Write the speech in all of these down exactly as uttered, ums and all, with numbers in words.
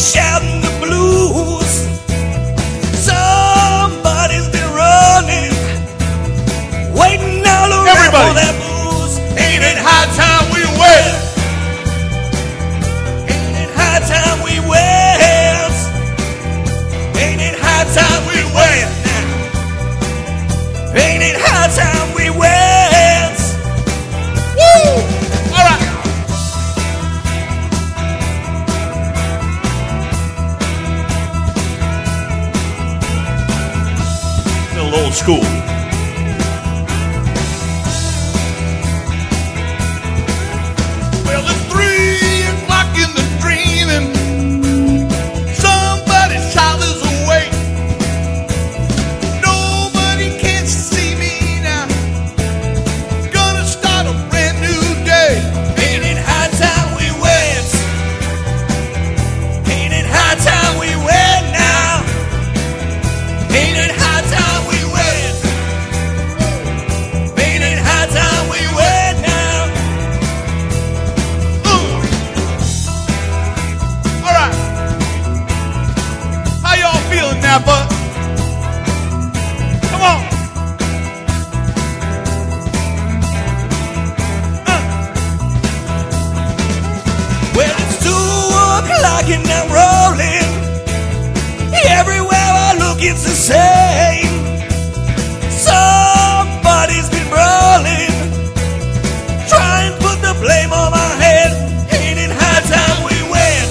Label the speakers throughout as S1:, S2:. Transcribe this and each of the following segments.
S1: shouting the blues. Somebody's been running, waiting all around
S2: Everybody.
S1: for that booze.
S2: Ain't it high time we win?
S1: Ain't it high time we win? Ain't it high time we win? Ain't it high time we win?
S2: Woo! All right. Still old school. Well, it's three o'clock in the dreaming. Somebody's child is awake. Nobody can see me now. Gonna start a brand new day.
S1: Ain't it high time we win? Ain't it high time we win now? Ain't it high time we win? Ain't it high time we win now?
S2: Ooh. All right. How y'all feeling now, bud? Come on. Uh.
S1: Well, it's two o'clock and I'm rolling. Everywhere I look, it's the same. Somebody's been brawling, trying to put the blame on my head. Ain't it high time we win?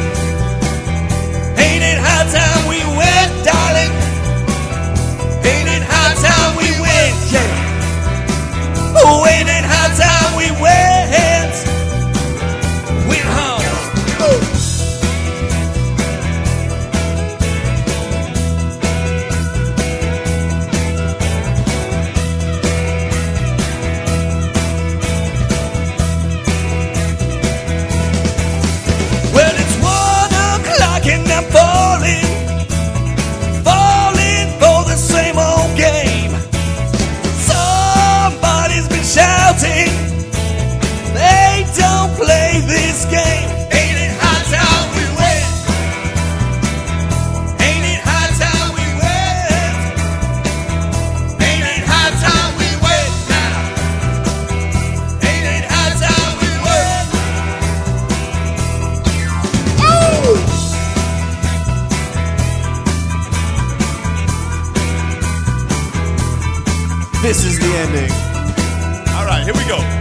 S1: Ain't it high time we win, darling? Ain't it high time we win? Yeah. Oh, ain't it high time we win? Win home. Well, it's one o'clock and I'm falling, falling for the same old game. Somebody's been shouting, they don't play this game. Ain't it high time we win? Ain't it high time we win? Ain't it high time we win now? Ain't it high time we win?
S3: This is the ending.
S2: All right, here we go.